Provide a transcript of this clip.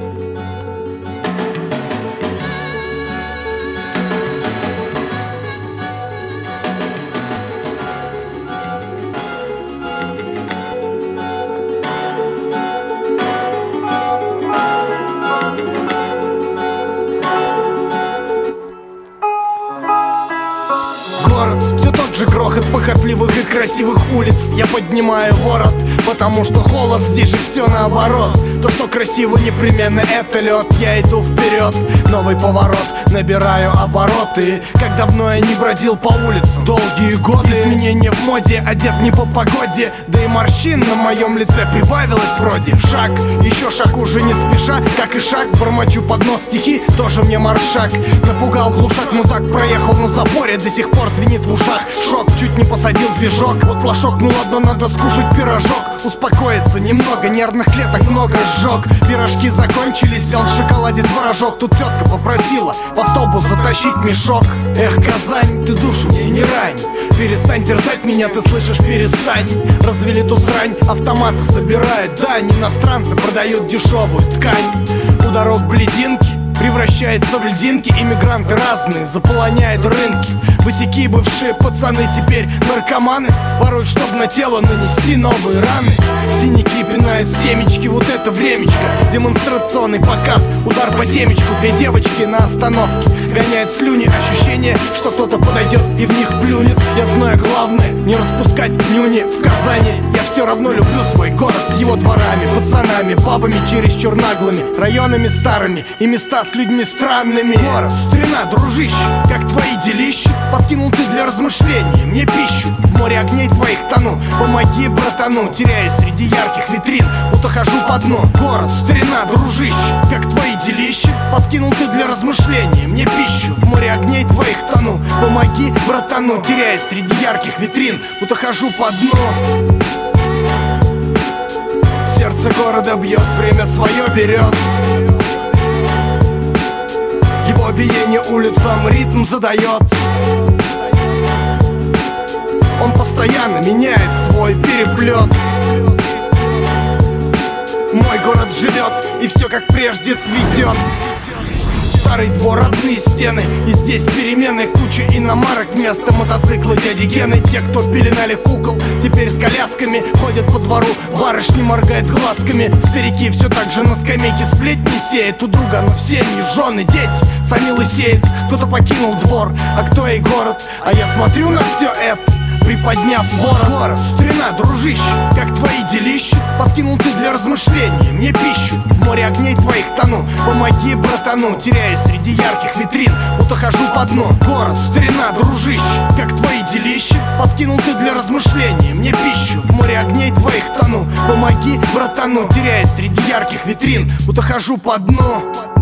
Город, все тот же грохот похотливых и красивых улиц. Я поднимаю ворот, потому что холод, здесь же все наоборот. То, что красиво, непременно это лед. Я иду вперед, новый поворот, набираю обороты. Как давно я не бродил по улицам, долгие годы. Изменения в моде, одет не по погоде. Да и морщин на моем лице прибавилось вроде. Шаг, еще шаг, уже не спеша. Как и шаг, бормочу под нос стихи, тоже мне маршак. Напугал глушак, мудак проехал на заборе. До сих пор звенит в ушах шок, чуть не посадил движок. Вот флажок, ну ладно, надо скушать пирожок. Успокоиться немного, нервных клеток много сжег. Пирожки закончились, взял в шоколаде творожок. Тут тетка попросила в автобус затащить мешок. Эх, Казань, ты душу мне не рань. Перестань терзать меня, ты слышишь, перестань. Развели ту срань, автоматы собирают дань. Иностранцы продают дешевую ткань. У дорог блединки превращается в льдинки. Иммигранты разные заполоняют рынки. Босяки, бывшие пацаны, теперь наркоманы. Воруют, чтоб на тело нанести новые раны. Синяки пинают семечки, вот это времечко. Демонстрационный показ, удар по темечку. Две девочки на остановке гоняют слюни. Ощущение, что кто-то подойдет и в них плюнет. Я знаю главное, не распускать нюни в Казани. Я все равно люблю свой город с его дворами, пацанами, бабами чересчур наглыми, районами старыми и места с людьми странными. Город, старина, дружище, как твои делища? Подкинул ты для размышлений мне пищу. В море огней твоих тону, помоги, братану. Теряюсь среди ярких витрин, будто хожу по дну. Город, старина, дружище, как твои делища? Подкинул ты для размышлений мне пищу. В море огней твоих тону, помоги, братану. Теряюсь среди ярких витрин, будто хожу по дну. Сердце города бьет, время свое берет. Его биение улицам ритм задает. Он постоянно меняет свой переплет. Мой город живет, и все как прежде цветет. Старый двор, родные стены, и здесь перемены. Куча иномарок вместо мотоцикла дяди Гены. Те, кто пеленали кукол, теперь с колясками ходят по двору, барышни моргают глазками. Старики все так же на скамейке сплетни сеют. У друга, но все не жены, дети сами лысеют. Кто-то покинул двор, а кто и город. А я смотрю на все это, приподняв ворот. Город, старина, дружище, как твои делища? Подкинул ты для размышлений мне пищу. В море огней твоих тону, помоги, братану. Теряюсь среди ярких витрин, будто хожу по дну. Город, старина, дружище, как твои делища? Подкинул ты для размышлений мне пищу. В море огней твоих тону, помоги, братану. Теряюсь среди ярких витрин, будто хожу по дну.